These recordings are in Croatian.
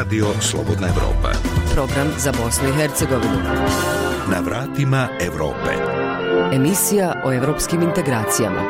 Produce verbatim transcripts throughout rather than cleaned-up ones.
Radio Slobodna Evropa. Program za Bosnu i Hercegovinu. Na vratima Evrope. Emisija o evropskim integracijama.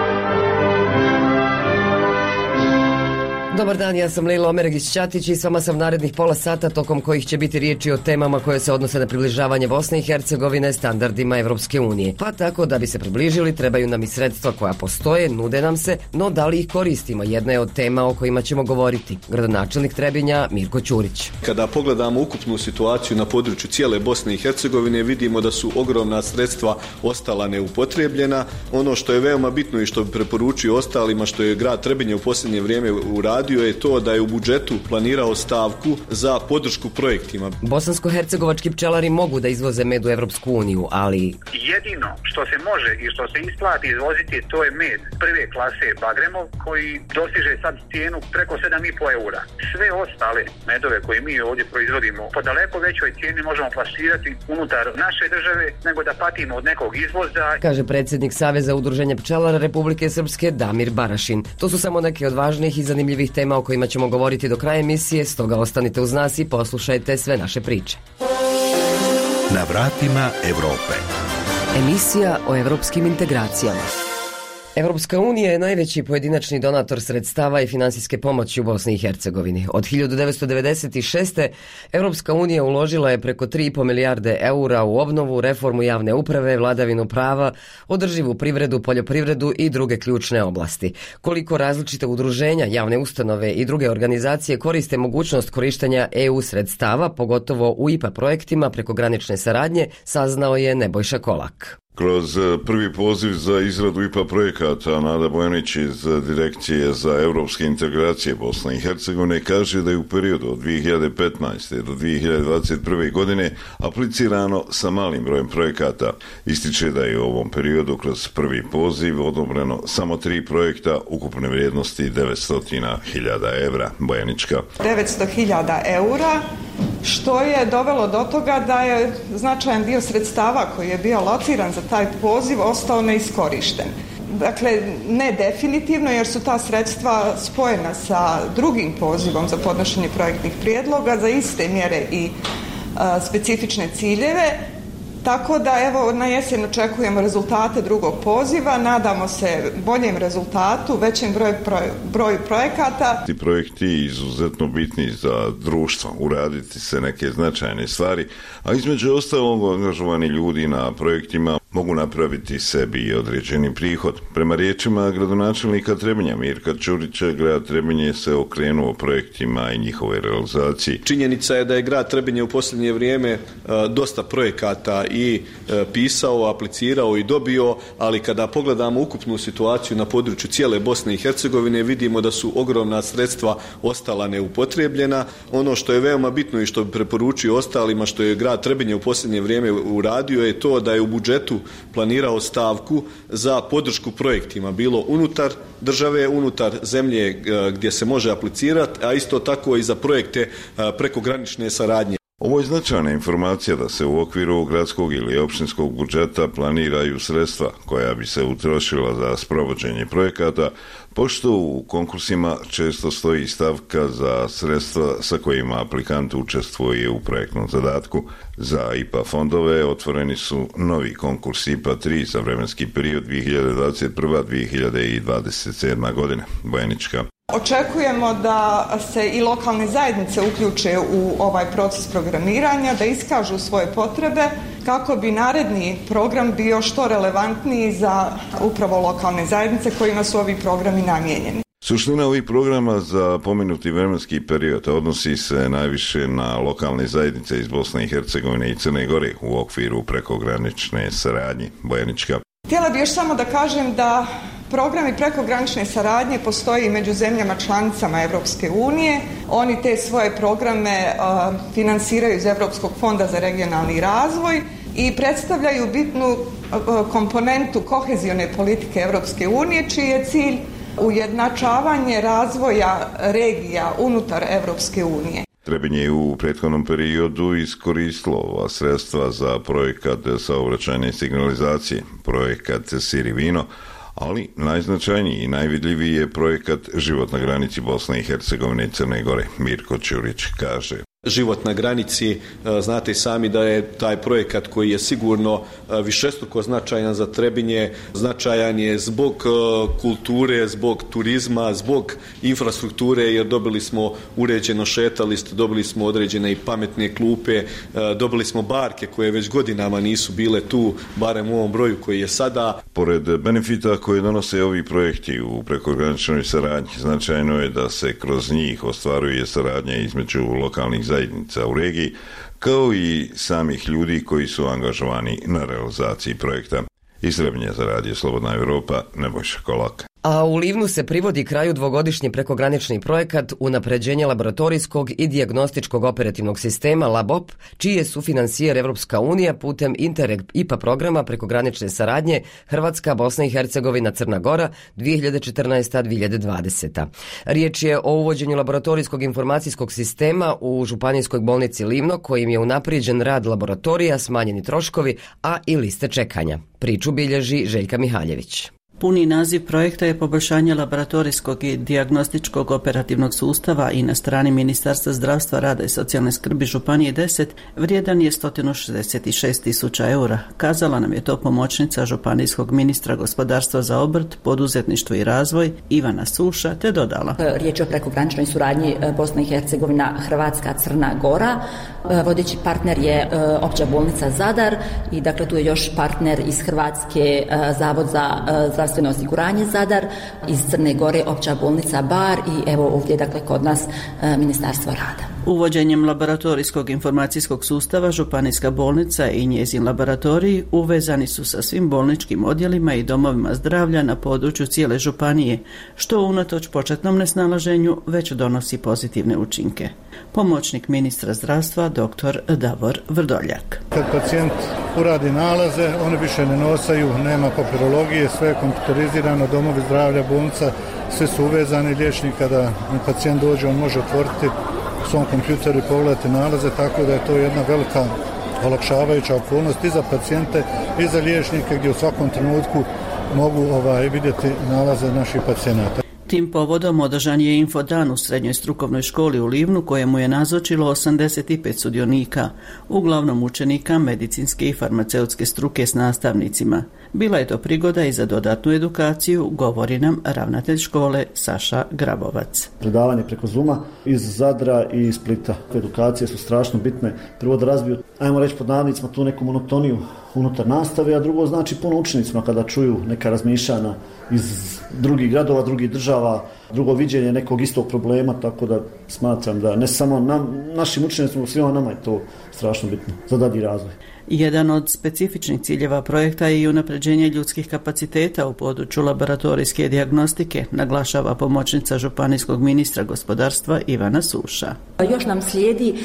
Dobar dan, ja sam Lejla Omeregić-Ćatić i s vama sam narednih pola sata tokom kojih će biti riječi o temama koje se odnose na približavanje Bosne i Hercegovine standardima Evropske unije. Pa tako da bi se približili trebaju nam i sredstva koja postoje, nude nam se, no da li ih koristimo? Jedna je od tema o kojima ćemo govoriti. Gradonačelnik Trebinja Mirko Ćurić. Kada pogledamo ukupnu situaciju na području cijele Bosne i Hercegovine, vidimo da su ogromna sredstva ostala neupotrijebljena. Ono što je veoma bitno i što bi preporučio ostalima, što je grad Trebinje u posljednje vrijeme uradio, je to da je u budžetu planirao stavku za podršku projektima. Bosansko-hercegovački pčelari mogu da izvoze med u Evropsku uniju, ali jedino što se može i što se isplati izvoziti, to je med prve klase Bagremov, koji dostiže sad cijenu preko sedam i pol eura. Sve ostale medove koje mi ovdje proizvodimo po daleko većoj cijeni možemo plasirati unutar naše države nego da patimo od nekog izvoza, kaže predsjednik Saveza udruženja pčelara Republike Srpske Damir Barašin. To su samo neke od važnih i zanimljivih tema o kojima ćemo govoriti do kraja emisije, stoga ostanite uz nas i poslušajte sve naše priče. Na vratima Evrope. Emisija o evropskim integracijama. Evropska unija je najveći pojedinačni donator sredstava i finansijske pomoći u Bosni i Hercegovini. Od hiljadu devetsto devedeset šeste. Evropska unija uložila je preko tri i po milijarde eura u obnovu, reformu javne uprave, vladavinu prava, održivu privredu, poljoprivredu i druge ključne oblasti. Koliko različite udruženja, javne ustanove i druge organizacije koriste mogućnost korištenja E U sredstava, pogotovo u I P A projektima prekogranične saradnje, saznao je Nebojša Kolak. Kroz prvi poziv za izradu I P A projekata Nada Bojanić iz Direkcije za europske integracije Bosne i Hercegovine kaže da je u periodu od dvije hiljade petnaeste. do dvije hiljade dvadeset prve. godine aplicirano sa malim brojem projekata. Ističe da je u ovom periodu kroz prvi poziv odobreno samo tri projekta ukupne vrijednosti devetsto hiljada evra. Bojanička. devetsto hiljada eura, što je dovelo do toga da je značajan dio sredstava koji je bio lociran za taj poziv ostao neiskorišten. Dakle, ne definitivno, jer su ta sredstva spojena sa drugim pozivom za podnošenje projektnih prijedloga za iste mjere i a, specifične ciljeve. Tako da, evo, na jesen očekujemo rezultate drugog poziva, nadamo se boljem rezultatu, većem broju, proj, broju projekata. Ti projekti izuzetno bitni za društvo, uraditi se neke značajne stvari, a između ostalog angažovani ljudi na projektima mogu napraviti sebi i određeni prihod. Prema riječima gradonačelnika Trebinja Mirka Ćurića, grad Trebinje se okrenuo projektima i njihove realizaciji. Činjenica je da je grad Trebinje u posljednje vrijeme a, dosta projekata i a, pisao, aplicirao i dobio, ali kada pogledamo ukupnu situaciju na području cijele Bosne i Hercegovine, vidimo da su ogromna sredstva ostala neupotrijebljena. Ono što je veoma bitno i što bi preporučio ostalima, što je grad Trebinje u posljednje vrijeme uradio, je to da je u budžetu planirao stavku za podršku projektima, bilo unutar države, unutar zemlje gdje se može aplicirati, a isto tako i za projekte prekogranične saradnje. Ovo je značajna informacija da se u okviru gradskog ili općinskog budžeta planiraju sredstva koja bi se utrošila za sprovođenje projekata, pošto u konkursima često stoji stavka za sredstva sa kojima aplikant učestvuje u projektnom zadatku. Za I P A fondove otvoreni su novi konkurs I P A tri za vremenski period dvije hiljade dvadeset prva do dvije hiljade dvadeset sedma. godine. Bojanička. Očekujemo da se i lokalne zajednice uključe u ovaj proces programiranja, da iskažu svoje potrebe kako bi naredni program bio što relevantniji za upravo lokalne zajednice kojima su ovi programi namijenjeni. Suština ovih programa za pomenuti vremenski period odnosi se najviše na lokalne zajednice iz Bosne i Hercegovine i Crne Gore u okviru prekogranične saradnje. Bojanička. Htjela bih još samo da kažem da programi prekogranične saradnje postoji među zemljama članicama Evropske unije. Oni te svoje programe uh, finansiraju iz Evropskog fonda za regionalni razvoj i predstavljaju bitnu uh, komponentu kohezione politike Evropske unije, čiji je cilj ujednačavanje razvoja regija unutar Evropske unije. Trebinje je u prethodnom periodu iskoristilo ova sredstva za projekat saobraćajne signalizacije, projekat Sirivino, ali najznačajniji i najvidljiviji je projekat Život na granici Bosne i Hercegovine i Crne Gore. Mirko Ćurić kaže: Život na granici, znate i sami da je taj projekat koji je sigurno višestruko značajan za Trebinje, značajan je zbog kulture, zbog turizma, zbog infrastrukture, jer dobili smo uređeno šetalište, dobili smo određene i pametne klupe, dobili smo barke koje već godinama nisu bile tu, barem u ovom broju koji je sada. Pored benefita koje donose ovi projekti u prekograničnoj saradnji, značajno je da se kroz njih ostvaruje saradnja između lokalnih zajednica u regiji, kao i samih ljudi koji su angažovani na realizaciji projekta. Iz Trebinja za Radio Slobodna Evropa, Nebojša Kolak. A u Livnu se privodi kraju dvogodišnji prekogranični projekat unapređenje laboratorijskog i dijagnostičkog operativnog sistema LabOp, čiji je sufinancijer Evropska unija putem Interreg I P A programa prekogranične saradnje Hrvatska, Bosna i Hercegovina, Crna Gora dvije hiljade četrnaesta do dvije hiljade dvadeseta. Riječ je o uvođenju laboratorijskog informacijskog sistema u Županijskoj bolnici Livno, kojim je unaprijeđen rad laboratorija, smanjeni troškovi, a i liste čekanja. Priču bilježi Željka Mihaljević. Puni naziv projekta je poboljšanje laboratorijskog i dijagnostičkog operativnog sustava i na strani Ministarstva zdravstva, rada i socijalne skrbi Županije deset vrijedan je sto šezdeset šest tisuća eura. Kazala nam je to pomoćnica županijskog ministra gospodarstva za obrt, poduzetništvo i razvoj Ivana Suša, te dodala: Riječ je o prekograničnoj suradnji Bosna i Hercegovina, Hrvatska, Crna Gora. Vodeći partner je Opća bolnica Zadar i dakle tu je još partner iz Hrvatske Zavod za zdravstveno osiguranje Zadar, iz Crne Gore Opća bolnica Bar i evo ovdje dakle kod nas Ministarstvo rada. Uvođenjem laboratorijskog informacijskog sustava Županijska bolnica i njezin laboratorij uvezani su sa svim bolničkim odjelima i domovima zdravlja na području cijele županije, što unatoč početnom nesnalaženju već donosi pozitivne učinke. Pomoćnik ministra zdravstva dr. Davor Vrdoljak. Kad pacijent uradi nalaze, oni više ne nosaju, nema papirologije, sve je kompjuterizirano, domovi zdravlja, bolnica, sve su uvezani. Liječnik kada pacijent dođe, on može otvoriti u svom kompjuteru i pogledati nalaze, tako da je to jedna velika olakšavajuća okolnost i za pacijente i za liječnike, gdje u svakom trenutku mogu ovaj, vidjeti nalaze naših pacijenata. Tim povodom održan je infodan u srednjoj strukovnoj školi u Livnu, kojemu je nazočilo osamdeset pet sudionika, uglavnom učenika medicinske i farmaceutske struke s nastavnicima. Bila je to prigoda i za dodatnu edukaciju, govori nam ravnatelj škole Saša Grabovac. Predavanje preko Zuma iz Zadra i Splita. Edukacije su strašno bitne. Prvo da razbiju, ajmo reći pod navodnicima, tu neku monotoniju unutar nastave, a drugo znači puno učenicima kada čuju neka razmišljanja iz drugih gradova, drugih država, drugo viđenje nekog istog problema, tako da smatram da ne samo nam, našim učenicima, svima nama je to strašno bitno za dalji razvoj. Jedan od specifičnih ciljeva projekta je i unapređenje ljudskih kapaciteta u području laboratorijske dijagnostike, naglašava pomoćnica županijskog ministra gospodarstva Ivana Suša. Još nam slijedi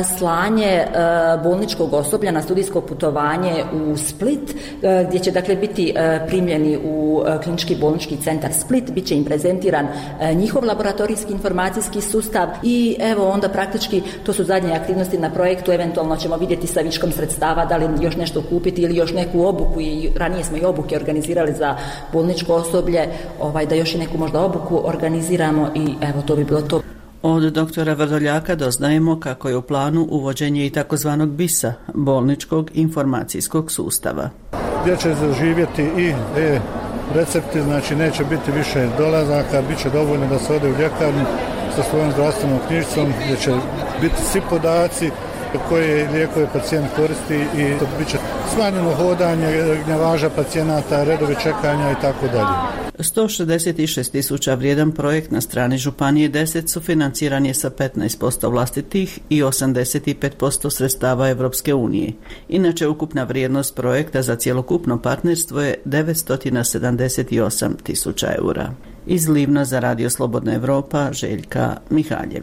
slanje bolničkog osoblja na studijsko putovanje u Split, gdje će dakle biti primljeni u klinički bolnički centar Split, bit će im prezentiran njihov laboratorijski informacijski sustav i evo onda praktički to su zadnje aktivnosti na projektu, eventualno ćemo vidjeti sa viškom sredstava da li još nešto kupiti ili još neku obuku, i ranije smo i obuke organizirali za bolničko osoblje, ovaj, da još i neku možda obuku organiziramo i evo to bi bilo to. Od doktora Vrdoljaka doznajemo kako je u planu uvođenje i takozvanog bisa, bolničkog informacijskog sustava. Gdje će zaživjeti i e-recepti, znači neće biti više dolazaka, bit će dovoljno da se ode u ljekarnu sa svojom zdravstvenom knjižicom, gdje će biti svi podaci koje lijekove pacijent koristi i to bit će smanjeno hodanje, gnjavaža pacijenata, redovi čekanja i tako dalje. sto šezdeset šest tisuća vrijedan projekt na strani Županije deset sufinanciran je sa petnaest posto vlastitih i osamdeset pet posto sredstava Evropske unije. Inače, ukupna vrijednost projekta za cjelokupno partnerstvo je devetsto sedamdeset osam tisuća eura. Iz Livna za Radio Slobodna Evropa, Željka Mihaljević.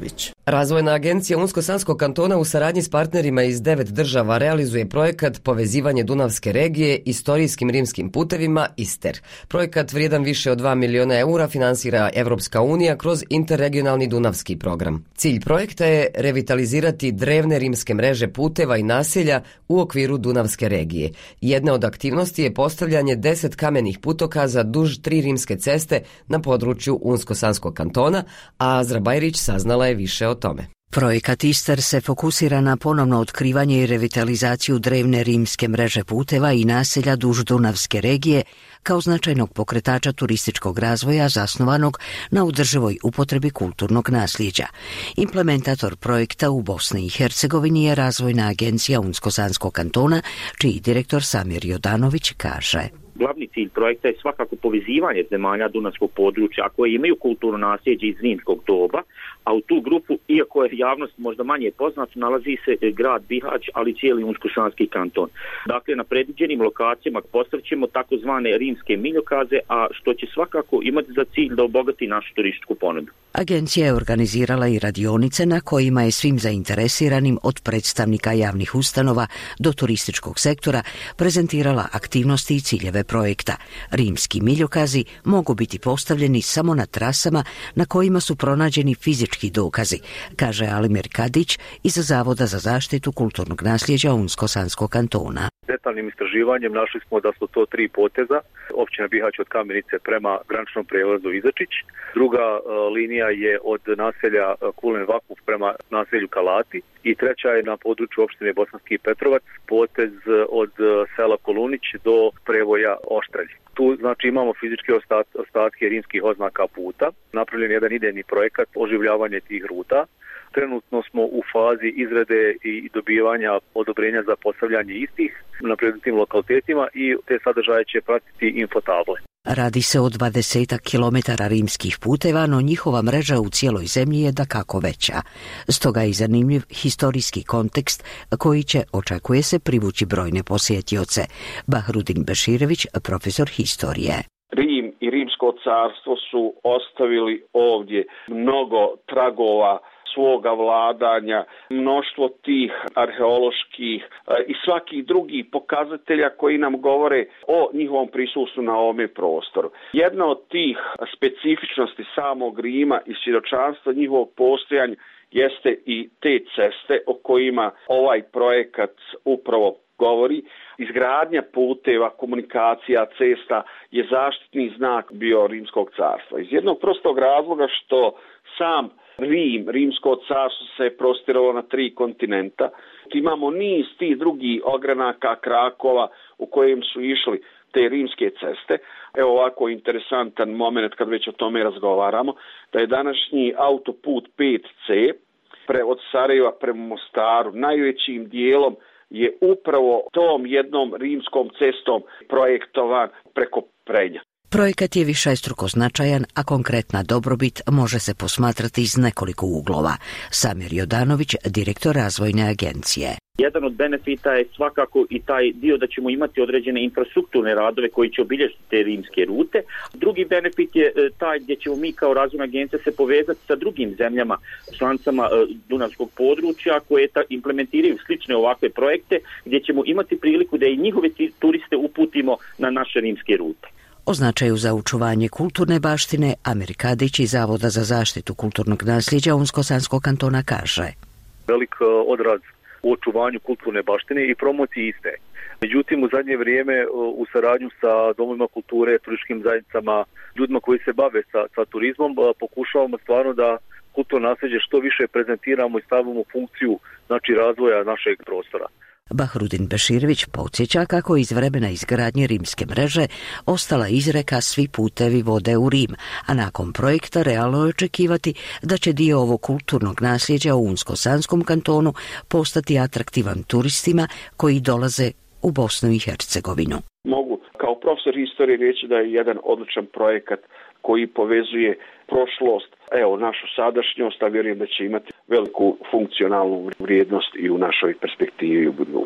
Razvojna agencija Unsko-Sanskog kantona u saradnji s partnerima iz devet država realizuje projekat Povezivanje Dunavske regije istorijskim rimskim putevima ISTER. Projekat vrijedan više od dva miliona eura finansira Evropska unija kroz interregionalni Dunavski program. Cilj projekta je revitalizirati drevne rimske mreže puteva i naselja u okviru Dunavske regije. Jedna od aktivnosti je postavljanje deset kamenih putokaza duž tri rimske ceste na području Unsko-Sanskog kantona, a Azra Bajrić saznala je više o tome. Projekat ISTER se fokusira na ponovno otkrivanje i revitalizaciju drevne rimske mreže puteva i naselja duž Dunavske regije kao značajnog pokretača turističkog razvoja zasnovanog na održivoj upotrebi kulturnog nasljeđa. Implementator projekta u Bosni i Hercegovini je Razvojna agencija Unsko-Sanskog kantona, čiji direktor Samir Jodanović kaže: Glavni cilj projekta je svakako povezivanje zemalja Dunavskog područja koje imaju kulturno nasljeđe iz rimskog doba, a u tu grupu, iako je javnost možda manje poznat, nalazi se grad Bihać, ali cijeli Unsko-Sanski kanton. Dakle, na predviđenim lokacijama postavit ćemo takozvane rimske miljokaze, a što će svakako imati za cilj da obogati našu turističku ponudu. Agencija je organizirala i radionice na kojima je svim zainteresiranim od predstavnika javnih ustanova do turističkog sektora prezentirala aktivnosti i ciljeve projekta. Rimski miljokazi mogu biti postavljeni samo na trasama na kojima su pronađeni fizički dokazi, kaže Alimir Kadić iz Zavoda za zaštitu kulturnog nasljeđa Unsko-Sanskog kantona. Detaljnim istraživanjem našli smo da su to tri poteza. Općina Bihać od Kamenice prema graničnom prijelazu Izačić. Druga uh, linija je od naselja uh, Kulen Vakuf prema naselju Kalati. I treća je na području opštine Bosanski Petrovac, potez od uh, sela Kolunić do prevoja Oštrelj. Tu znači imamo fizičke ostat, ostatke rimskih oznaka puta. Napravljen je jedan idejni projekat oživljavanja tih ruta. Trenutno smo u fazi izrade i dobivanja odobrenja za postavljanje istih na predmetnim lokalitetima i te sadržaje će pratiti infotable. Radi se o dvadesetak kilometara rimskih puteva, no njihova mreža u cijeloj zemlji je dakako veća. Stoga je zanimljiv historijski kontekst koji će, očekuje se, privući brojne posjetioce. Bahrudin Beširević, profesor historije. Rim i Rimsko carstvo su ostavili ovdje mnogo tragova svoga vladanja, mnoštvo tih arheoloških i svakih drugih pokazatelja koji nam govore o njihovom prisustvu na ovome prostoru. Jedna od tih specifičnosti samog Rima i svjedočanstva njihovog postojanja jeste i te ceste o kojima ovaj projekat upravo govori. Izgradnja puteva, komunikacija, cesta je zaštitni znak bio Rimskog carstva. Iz jednog prostog razloga što sam Rim, Rimsko carstvo se prostiralo na tri kontinenta. Imamo niz tih drugih ogranaka, krakova u kojem su išli te rimske ceste. Evo ovako interesantan moment kad već o tome razgovaramo, da je današnji autoput pet ce pre, od Sarajeva prema Mostaru najvećim dijelom je upravo tom jednom rimskom cestom projektovan preko Prenja. Projekat je višestruko značajan, a konkretna dobrobit može se posmatrati iz nekoliko uglova. Samir Jodanović, direktor Razvojne agencije. Jedan od benefita je svakako i taj dio da ćemo imati određene infrastrukturne radove koji će obilježiti te rimske rute. Drugi benefit je taj gdje ćemo mi kao Razvojna agencija se povezati sa drugim zemljama, članicama Dunavskog područja koje implementiraju slične ovakve projekte, gdje ćemo imati priliku da i njihove turiste uputimo na naše rimske rute. O značaju za očuvanje kulturne baštine Amir Kadić iz Zavoda za zaštitu kulturnog nasljeđa Unsko-Sanskog kantona kaže: Velik odraz u očuvanju kulturne baštine i promociji iste. Međutim, u zadnje vrijeme u saradnju sa domovima kulture, turističkim zajednicama, ljudima koji se bave sa, sa turizmom, pokušavamo stvarno da kulturno nasljeđe što više prezentiramo i stavimo u funkciju, znači, razvoja našeg prostora. Bahrudin Beširević podsjeća kako iz vremena izgradnje rimske mreže ostala izreka svi putevi vode u Rim, a nakon projekta realno je očekivati da će dio ovog kulturnog nasljeđa u Unsko-Sanskom kantonu postati atraktivan turistima koji dolaze u Bosnu i Hercegovinu. Mogu kao profesor historije reći da je jedan odličan projekat koji povezuje prošlost, evo, našu sadašnjost, a vjerujem da će imati veliku funkcionalnu vrijednost i u našoj perspektivi i u budućnosti.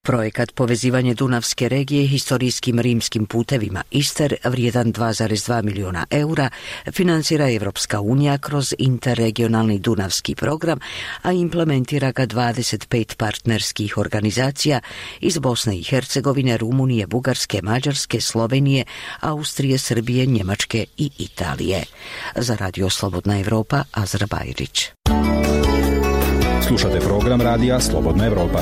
Projekat povezivanje Dunavske regije historijskim rimskim putevima Ister, vrijedan dva zarez dva milijuna eura, financira Evropska unija kroz interregionalni Dunavski program, a implementira ga dvadeset pet partnerskih organizacija iz Bosne i Hercegovine, Rumunije, Bugarske, Mađarske, Slovenije, Austrije, Srbije, Njemačke i Italije. Za Radio Slobodna Evropa, Azra Bajrić. Slušate program radija Slobodna Evropa.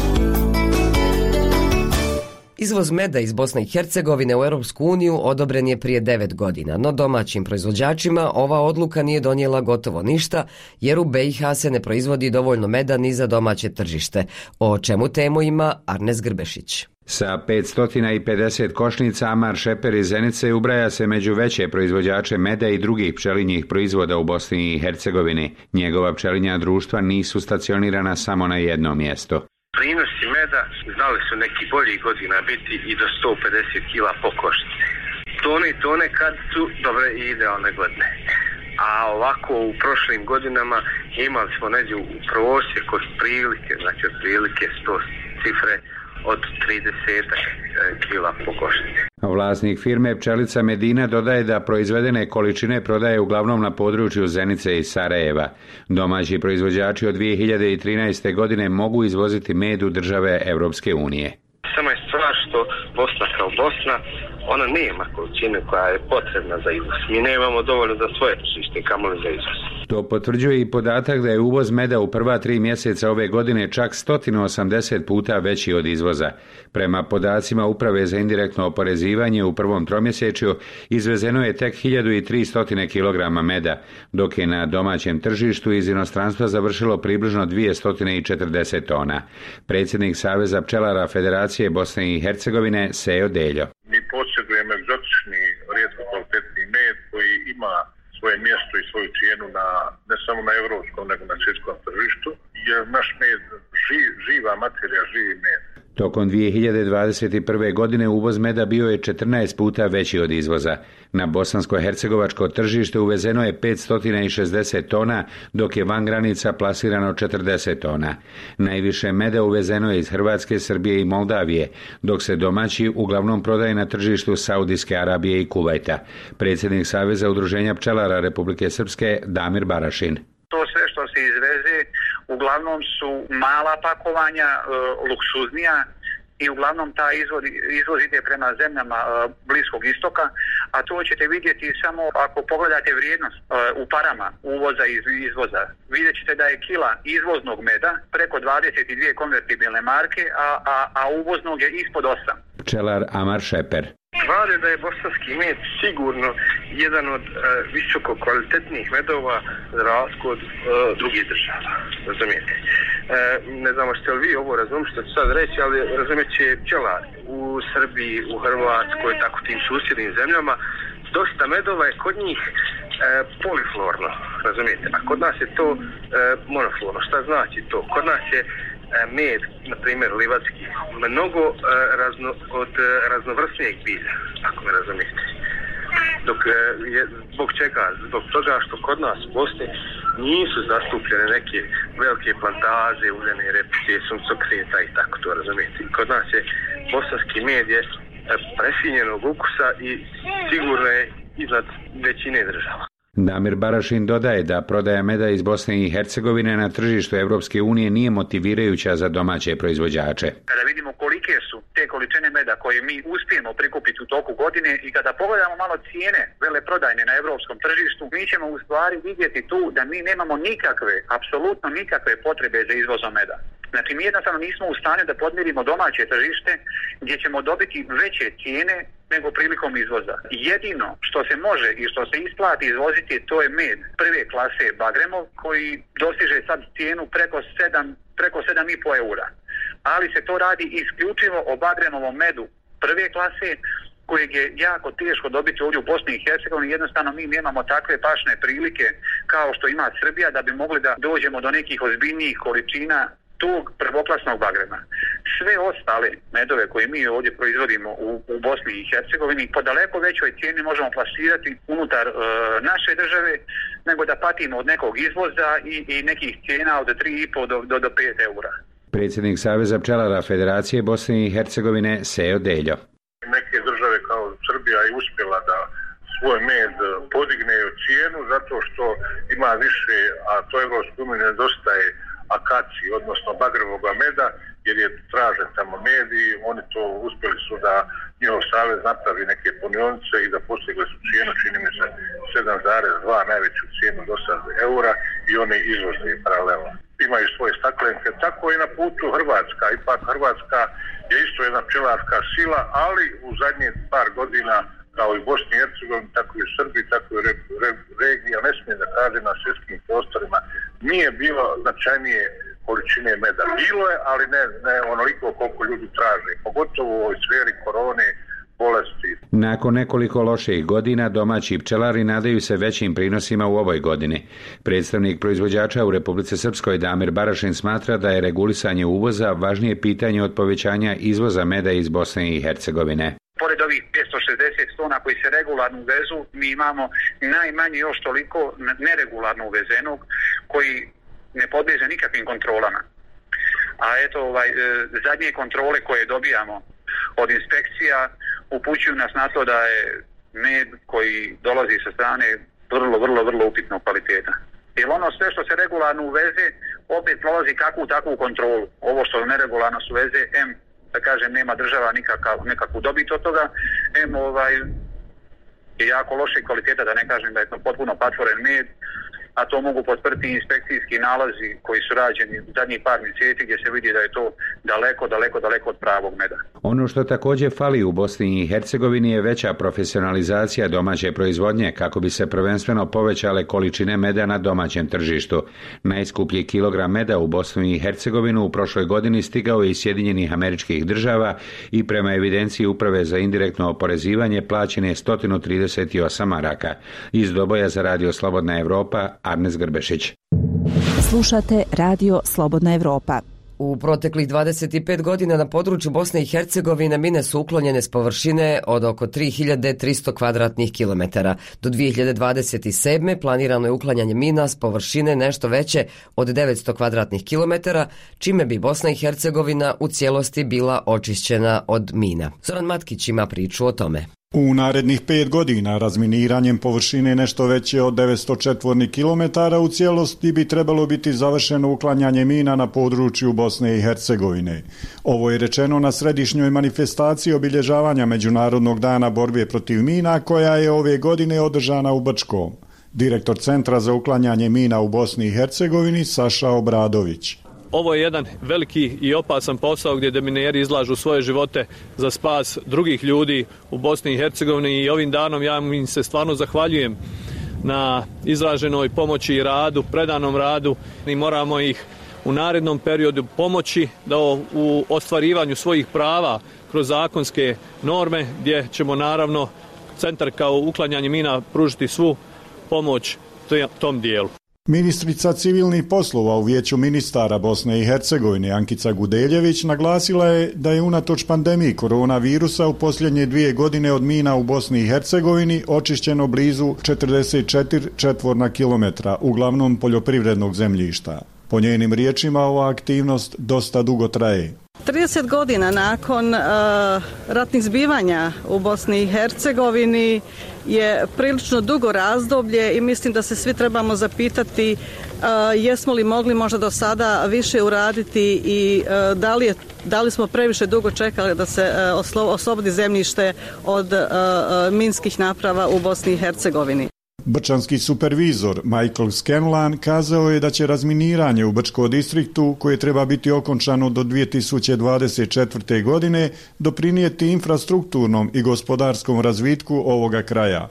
Izvoz meda iz Bosne i Hercegovine u Europsku uniju odobren je prije devet godina, no domaćim proizvođačima ova odluka nije donijela gotovo ništa, jer u be i ha se ne proizvodi dovoljno meda ni za domaće tržište. O čemu temu ima Arnes Grbešić. Sa petsto pedeset košnica Amar Šeper iz Zenice ubraja se među veće proizvođače meda i drugih pčelinjih proizvoda u Bosni i Hercegovini. Njegova pčelinja društva nisu stacionirana samo na jedno mjesto. Prinosi meda znali su neki boljih godina biti i do sto pedeset kila po košnici. Tone i tone kad su dobre i idealne godine. A ovako u prošlim godinama imali smo neđe u prosjeku od prilike, znači od prilike sto cifre od trideset kila po košnici. Vlasnik firme Pčelica Medina dodaje da proizvedene količine prodaje uglavnom na području Zenice i Sarajeva. Domaći proizvođači od dvije hiljade trinaeste. godine mogu izvoziti med u države Evropske unije. Samo je stvar što Bosna kao Bosna, ona nema količine koja je potrebna za izvoz. Mi nemamo dovoljno za svoje tržište, kamoli za izvoz. To potvrđuje i podatak da je uvoz meda u prva tri mjeseca ove godine čak sto osamdeset puta veći od izvoza. Prema podacima Uprave za indirektno oporezivanje u prvom tromjesečju izvezeno je tek hiljadu tristo kilograma meda, dok je na domaćem tržištu iz inostranstva završilo približno dvjesto četrdeset tona. Predsjednik Saveza pčelara Federacije Bosne i Hercegovine Sejo Deljo. Mi posjedujemo egzotični, rijetko kvalitetni med koji ima svoje mjesto i svoju cijenu na, ne samo na evropskom, nego na svjetskom tržištu, jer naš med, ži, živa materija, živi med. Tokom dvije hiljade dvadeset prve. godine uvoz meda bio je četrnaest puta veći od izvoza. Na bosansko-hercegovačko tržište uvezeno je petsto šezdeset tona, dok je van granica plasirano četrdeset tona. Najviše meda uvezeno je iz Hrvatske, Srbije i Moldavije, dok se domaći uglavnom prodaje na tržištu Saudijske Arabije i Kuvajta. Predsjednik Saveza udruženja pčelara Republike Srpske Damir Barašin. To sve što se izveze uglavnom su mala pakovanja, e, luksuznija i uglavnom ta izvoz, izvoz ide prema zemljama e, Bliskog istoka, a to ćete vidjeti samo ako pogledate vrijednost e, u parama uvoza i izvoza. Vidjet ćete da je kila izvoznog meda preko dvadeset dvije konvertibilne marke, a, a, a uvoznog je ispod osam. Pčelar Amar Šeper. Stvar je da je bosanski med sigurno jedan od e, visoko kvalitetnih medova za razliku od e, drugih država, razumijete. E, ne znamo što li vi ovo razumijete što ću sad reći, ali razumijet će pčelar u Srbiji, u Hrvatskoj, tako tim susjednim zemljama, dosta medova je kod njih e, poliflorno, razumijete, a kod nas je to e, monoflorno. Šta znači to? Kod nas je med, na primjer livatski, mnogo uh, razno, od uh, raznovrsnijeg bilja, ako me razumijete. Dok uh, je, zbog čega? Zbog toga što kod nas u Bosni nisu zastupljene neke velike plantaže, uljane repice, suncokreta i tako to, razumijete. Kod nas je bosanski med je uh, prefinjenog ukusa i sigurno je iznad većine država. Damir Barašin dodaje da prodaja meda iz Bosne i Hercegovine na tržištu Evropske unije nije motivirajuća za domaće proizvođače. Kada vidimo kolike su te količine meda koje mi uspijemo prikupiti u toku godine i kada pogledamo malo cijene veleprodajne na evropskom tržištu, mi ćemo u stvari vidjeti tu da mi nemamo nikakve, apsolutno nikakve potrebe za izvozom meda. Znači mi jednostavno nismo u stanju da podmirimo domaće tržište gdje ćemo dobiti veće cijene nego prilikom izvoza. Jedino što se može i što se isplati izvoziti to je med prve klase Bagremov koji dostiže sad cijenu preko sedam, preko sedam i pol eura. Ali se to radi isključivo o Bagremovom medu prve klase kojeg je jako teško dobiti ovdje u Bosni i Hercegovini. Jednostavno mi nemamo takve pašne prilike kao što ima Srbija da bi mogli da dođemo do nekih ozbiljnijih količina tog prvoklasnog bagrema. Sve ostale medove koje mi ovdje proizvodimo u, u Bosni i Hercegovini po daleko većoj cijeni možemo plasirati unutar e, naše države nego da patimo od nekog izvoza i, i nekih cijena od tri i pol do, do, do pet eura. Predsjednik Saveza pčelara Federacije Bosne i Hercegovine Sejo Deljo. Neke države kao Srbija je uspjela da svoj med podigne u cijenu zato što ima više, a to Evropskoj uniji nedostaje akacije, odnosno bagrevoga meda, jer je tražen tamo med i oni to uspjeli su da njihov savez napravi neke punionice i da postigli su cijenu, čini mi se sedam zarez dva, najveću cijenu do sad eura i oni izvoze paralelno. Imaju svoje staklenke, tako i na putu Hrvatska. Ipak Hrvatska je isto jedna pčelarska sila, ali u zadnjih par godina kao i Bosni i Hercegovini, tako i u Srbiji, tako i u re, re, regiji, a ne smije da kaže na svjetskim prostorima, nije bilo značajnije količine meda. Bilo je, ali ne, ne onoliko koliko ljudi traže, pogotovo u ovoj sferi korone, bolesti. Nakon nekoliko loših godina domaći pčelari nadaju se većim prinosima u ovoj godini. Predstavnik proizvođača u Republici Srpskoj Damir Barašin smatra da je regulisanje uvoza važnije pitanje od povećanja izvoza meda iz Bosne i Hercegovine. Pored ovih petsto šezdeset tona koji se regularno uvezu, mi imamo najmanje još toliko neregularno uvezenog koji ne podliježe nikakvim kontrolama. A eto, ovaj, zadnje kontrole koje dobijamo od inspekcija upućuju nas na to da je med koji dolazi sa strane vrlo, vrlo, vrlo upitnog kvaliteta. Jer ono sve što se regularno uveze, opet prolazi kakvu takvu kontrolu. Ovo što neregularno se uveze, em, da kažem, nema država nikakav, nekakvu dobit od toga, em, ovaj, je jako loše kvaliteta, da ne kažem da je to potpuno patvoren med, a to mogu potvrditi inspekcijski nalazi koji su rađeni u zadnjih par mjeseci gdje se vidi da je to daleko, daleko, daleko od pravog meda. Ono što također fali u Bosni i Hercegovini je veća profesionalizacija domaće proizvodnje kako bi se prvenstveno povećale količine meda na domaćem tržištu. Najskuplji kilogram meda u Bosnu i Hercegovinu u prošloj godini stigao je iz Sjedinjenih Američkih Država i prema evidenciji Uprave za indirektno oporezivanje plaćen je sto trideset osam maraka. Iz Doboja za Radio Slobodna Evropa, Arnes Grbešić. Slušate Radio Slobodna Evropa. U proteklih dvadeset pet godina na području Bosne i Hercegovine mine su uklonjene s površine od oko tri hiljade tristo kvadratnih kilometara. Do dvije hiljade dvadeset sedme planirano je uklanjanje mina s površine nešto veće od devetsto kvadratnih kilometara, čime bi Bosna i Hercegovina u cijelosti bila očišćena od mina. Zoran Matkić ima priču o tome. U narednih pet godina razminiranjem površine nešto veće od devetsto četvornih kilometara u cijelosti bi trebalo biti završeno uklanjanje mina na području Bosne i Hercegovine. Ovo je rečeno na središnjoj manifestaciji obilježavanja Međunarodnog dana borbe protiv mina koja je ove godine održana u Brčkom. Direktor Centra za uklanjanje mina u Bosni i Hercegovini Saša Obradović. Ovo je jedan veliki i opasan posao gdje demineri izlažu svoje živote za spas drugih ljudi u Bosni i Hercegovini i ovim danom ja im se stvarno zahvaljujem na izraženoj pomoći i radu, predanom radu i moramo ih u narednom periodu pomoći da u ostvarivanju svojih prava kroz zakonske norme gdje ćemo naravno centar kao uklanjanje mina pružiti svu pomoć tom dijelu. Ministrica civilnih poslova u Vijeću ministara Bosne i Hercegovine Ankica Gudeljević naglasila je da je unatoč pandemiji koronavirusa u posljednje dvije godine od mina u Bosni i Hercegovini očišćeno blizu četrdeset četiri četvorna kilometra, uglavnom poljoprivrednog zemljišta. Po njenim riječima ova aktivnost dosta dugo traje. trideset godina nakon uh, ratnih zbivanja u Bosni i Hercegovini je prilično dugo razdoblje i mislim da se svi trebamo zapitati uh, jesmo li mogli možda do sada više uraditi i uh, da li, je, da li smo previše dugo čekali da se uh, oslo, oslobodi zemljište od uh, uh, minskih naprava u Bosni i Hercegovini. Brčanski supervizor Michael Scanlan kazao je da će razminiranje u Brčkom distriktu, koje treba biti okončano do dvije tisuće dvadeset četvrte. godine, doprinijeti infrastrukturnom i gospodarskom razvitku ovoga kraja.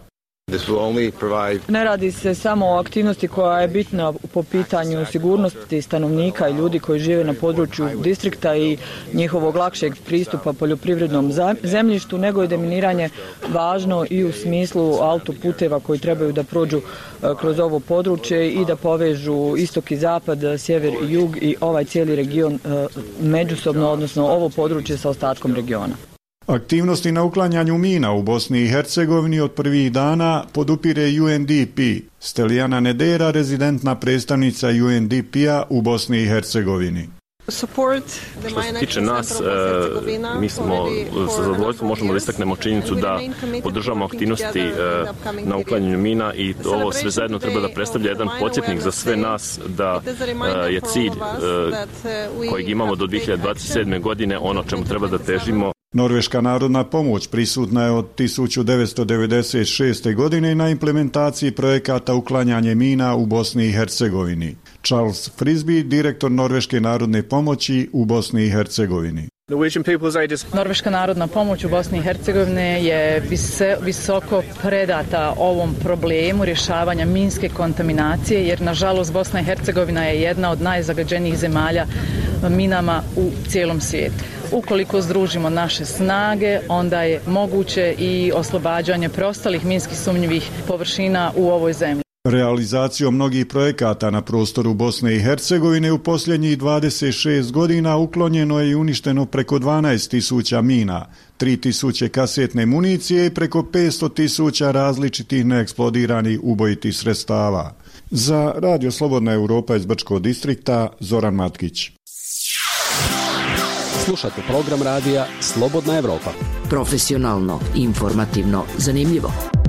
Ne radi se samo o aktivnosti koja je bitna po pitanju sigurnosti stanovnika i ljudi koji žive na području distrikta i njihovog lakšeg pristupa poljoprivrednom zemljištu, nego je deminiranje važno i u smislu autoputeva koji trebaju da prođu kroz ovo područje i da povežu istok i zapad, sjever i jug i ovaj cijeli region međusobno, odnosno ovo područje sa ostatkom regiona. Aktivnosti na uklanjanju mina u Bosni i Hercegovini od prvih dana podupire U N D P. Stelijana Nedera, rezidentna predstavnica U N D P-a u Bosni i Hercegovini. Što se tiče nas, mi smo sa zadovoljstvom možemo da istaknemo činjenicu da podržavamo aktivnosti na uklanjanju mina i ovo sve zajedno treba da predstavlja jedan podsjetnik za sve nas da je cilj kojeg imamo do dvije hiljade dvadeset sedme. godine ono čemu treba da težimo. Norveška narodna pomoć prisutna je od tisuću devetsto devedeset šeste. godine na implementaciji projekata uklanjanje mina u Bosni i Hercegovini. Charles Frisby, direktor Norveške narodne pomoći u Bosni i Hercegovini. Norveška narodna pomoć u Bosni i Hercegovini je vise, visoko predata ovom problemu rješavanja minske kontaminacije, jer nažalost Bosna i Hercegovina je jedna od najzagađenijih zemalja minama u cijelom svijetu. Ukoliko združimo naše snage, onda je moguće i oslobađanje preostalih minski sumnjivih površina u ovoj zemlji. Realizacijom mnogih projekata na prostoru Bosne i Hercegovine u posljednjih dvadeset šest godina uklonjeno je i uništeno preko dvanaest tisuća mina, tri tisuće kasetne municije i preko petsto tisuća različitih neeksplodiranih ubojitih sredstava. Za Radio Slobodna Europa iz Brčkog distrikta, Zoran Matkić. Slušate program radija Slobodna Europa. Profesionalno, informativno, zanimljivo.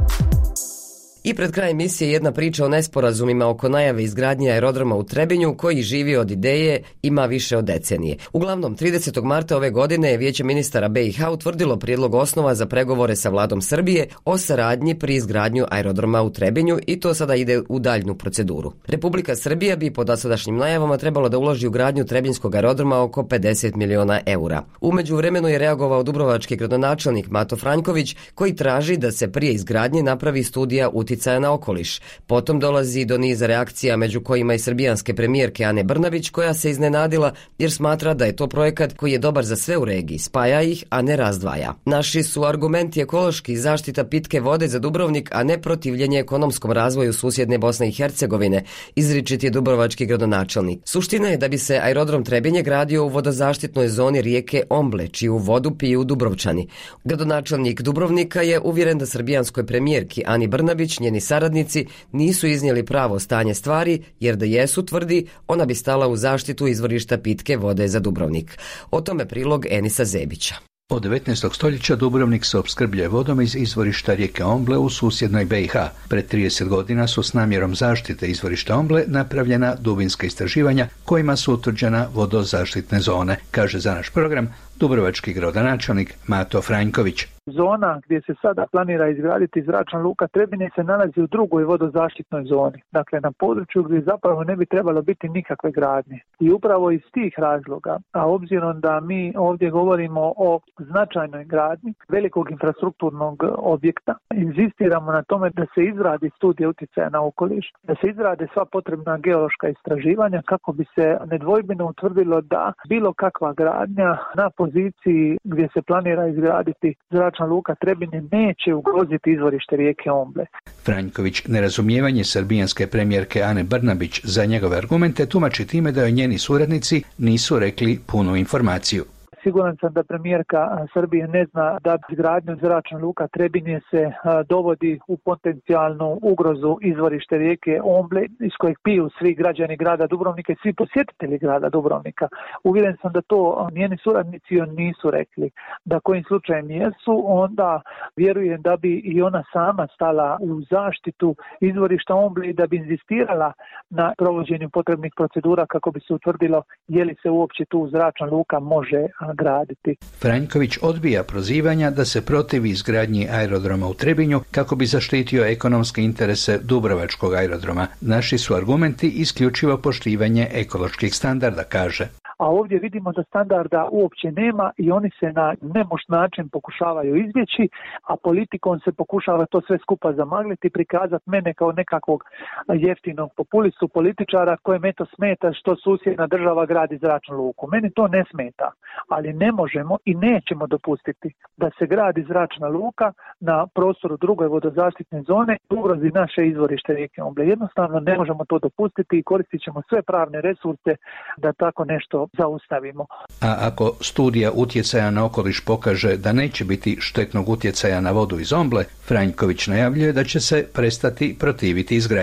I pred kraj emisije jedna priča o nesporazumima oko najave izgradnje aerodroma u Trebinju koji živi od ideje ima više od decenije. Uglavnom, tridesetog marta ove godine je Vijeće ministara B i H utvrdilo prijedlog osnova za pregovore sa vladom Srbije o saradnji pri izgradnju aerodroma u Trebinju i to sada ide u daljnu proceduru. Republika Srbija bi po dosadašnjim najavama trebalo da uloži u gradnju Trebinjskog aerodroma oko pedeset miliona eura. U međuvremenu je reagovao dubrovački gradonačelnik Mato Franjković koji traži da se prije izgradnje napravi studija utjecaja na okoliš. Potom dolazi do niza reakcija među kojima i srbijanske premijerke Ane Brnabić koja se iznenadila jer smatra da je to projekat koji je dobar za sve u regiji, spaja ih, a ne razdvaja. Naši su argumenti ekološki, zaštita pitke vode za Dubrovnik, a ne protivljenje ekonomskom razvoju susjedne Bosne i Hercegovine, izričit je dubrovački gradonačelnik. Suština je da bi se aerodrom Trebinje gradio u vodozaštitnoj zoni rijeke Omble, čiju vodu piju Dubrovčani. Gradonačelnik Dubrovnika je uvjeren da srbijanskoj premijerki Ani Brnabić njeni saradnici nisu iznijeli pravo stanje stvari, jer da jesu, tvrdi, ona bi stala u zaštitu izvorišta pitke vode za Dubrovnik. O tome prilog Enisa Zebića. Od devetnaestog stoljeća Dubrovnik se opskrbljuje vodom iz izvorišta rijeke Omble u susjednoj B i H. Pred trideset godina su s namjerom zaštite izvorišta Omble napravljena dubinska istraživanja kojima su utvrđena vodozaštitne zone, kaže za naš program dubrovački gradonačelnik Mato Franjković. Zona gdje se sada planira izgraditi zračna luka Trebinje se nalazi u drugoj vodozaštitnoj zoni, dakle na području gdje zapravo ne bi trebalo biti nikakve gradnje. I upravo iz tih razloga, a obzirom da mi ovdje govorimo o značajnoj gradnji velikog infrastrukturnog objekta, inzistiramo na tome da se izradi studija utjecaja na okoliš, da se izrade sva potrebna geološka istraživanja kako bi se nedvojbeno utvrdilo da bilo kakva gradnja na poziciji gdje se planira izgraditi zračna luka Trebinje neće ugroziti izvorište rijeke Omble. Franjković nerazumijevanje srbijanske premijerke Ane Brnabić za njegove argumente tumači time da joj njeni suradnici nisu rekli punu informaciju. Siguran sam da premijerka Srbije ne zna da izgradnjom zračne luka Trebinje se dovodi u potencijalnu ugrozu izvorište rijeke Omble iz kojeg piju svi građani grada Dubrovnika i svi posjetitelji grada Dubrovnika. Uvjeren sam da to njeni suradnici nisu rekli. Da kojim slučajem jesu, onda vjerujem da bi i ona sama stala u zaštitu izvorišta Omble i da bi inzistirala na provođenju potrebnih procedura kako bi se utvrdilo je li se uopće tu zračna luka može graditi. Franjković odbija prozivanja da se protivi izgradnji aerodroma u Trebinju kako bi zaštitio ekonomske interese Dubrovačkog aerodroma. Naši su argumenti isključivo poštivanje ekoloških standarda, kaže. A ovdje vidimo da standarda uopće nema i oni se na nemoć način pokušavaju izbjeći, a politikom se pokušava to sve skupa zamagliti i prikazati mene kao nekakvog jeftinog populistu političara kojem eto smeta što susjedna država gradi zračnu luku. Meni to ne smeta, ali ne možemo i nećemo dopustiti da se gradi zračna luka na prostoru druge vodozaštitne zone i ugrozi naše izvorište rijeke Omble. Jednostavno ne možemo to dopustiti i koristit ćemo sve pravne resurse da tako nešto zaustavimo. A ako studija utjecaja na okoliš pokaže da neće biti štetnog utjecaja na vodu iz Omble, Franjković najavljuje da će se prestati protiviti izgradnji.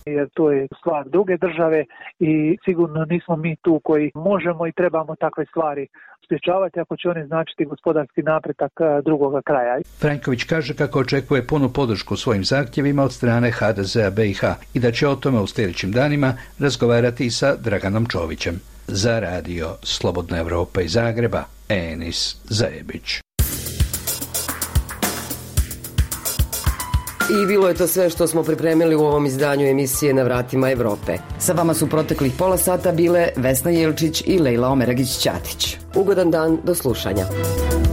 jer to je stvar druge države i sigurno nismo mi tu koji možemo i trebamo takve stvari sprječavati ako će oni značiti gospodarski napredak drugoga kraja. Franjković kaže kako očekuje punu podršku svojim zahtjevima od strane ha de zea be i ha i da će o tome u sljedećim danima razgovarati i sa Draganom Čovićem. Za radio Slobodna Evropa iz Zagreba, Enis Zajebić. I bilo je to sve što smo pripremili u ovom izdanju emisije Na vratima Evrope. Sa vama su proteklih pola sata bile Vesna Jelčić i Lejla Omeragić-Ćatić. Ugodan dan, do slušanja.